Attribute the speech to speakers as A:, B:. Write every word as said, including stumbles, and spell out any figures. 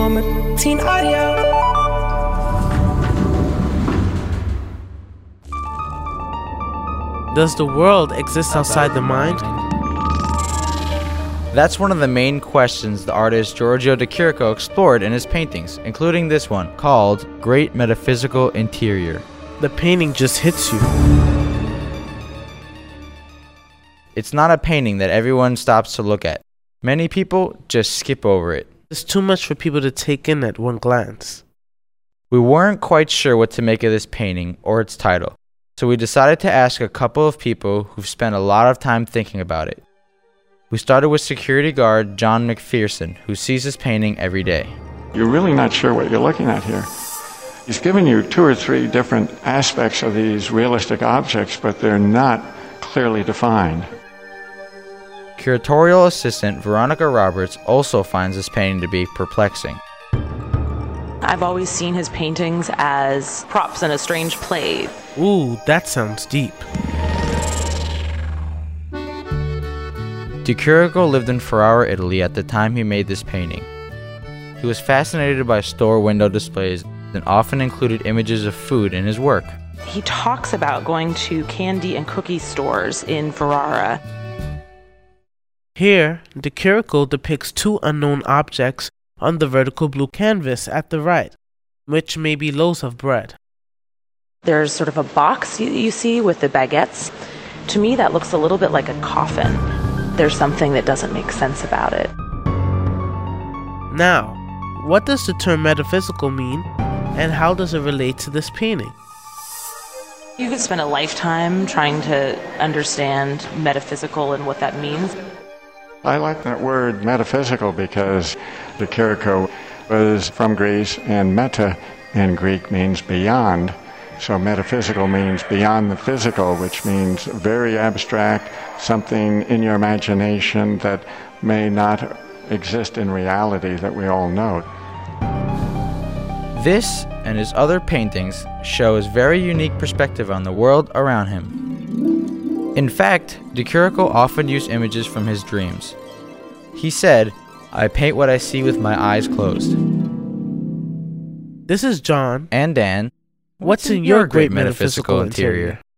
A: moment, teen audio. Does the world exist outside the mind?
B: That's one of the main questions the artist Giorgio de Chirico explored in his paintings, including this one, called Great Metaphysical Interior.
A: The painting just hits you.
B: It's not a painting that everyone stops to look at. Many people just skip over it.
A: It's too much for people to take in at one glance.
B: We weren't quite sure what to make of this painting or its title, so we decided to ask a couple of people who've spent a lot of time thinking about it. We started with security guard John McPherson, who sees this painting every day.
C: You're really not sure what you're looking at here. He's given you two or three different aspects of these realistic objects, but they're not clearly defined.
B: Curatorial assistant Veronica Roberts also finds this painting to be perplexing.
D: I've always seen his paintings as props in a strange play.
A: Ooh, that sounds deep.
B: De Chirico lived in Ferrara, Italy at the time he made this painting. He was fascinated by store window displays and often included images of food in his work.
D: He talks about going to candy and cookie stores in Ferrara.
A: Here, De Chirico depicts two unknown objects on the vertical blue canvas at the right, which may be loaves of bread.
D: There's sort of a box you, you see with the baguettes. To me, that looks a little bit like a coffin. There's something that doesn't make sense about it.
A: Now, what does the term metaphysical mean, and how does it relate to this painting?
D: You could spend a lifetime trying to understand metaphysical and what that means.
C: I like that word metaphysical because de Chirico was from Greece, and meta in Greek means beyond. So metaphysical means beyond the physical, which means very abstract, something in your imagination that may not exist in reality that we all know.
B: This and his other paintings show his very unique perspective on the world around him. In fact, de Chirico often used images from his dreams. He said, "I paint what I see with my eyes closed."
A: This is John
B: and Dan.
A: What's in your great metaphysical interior?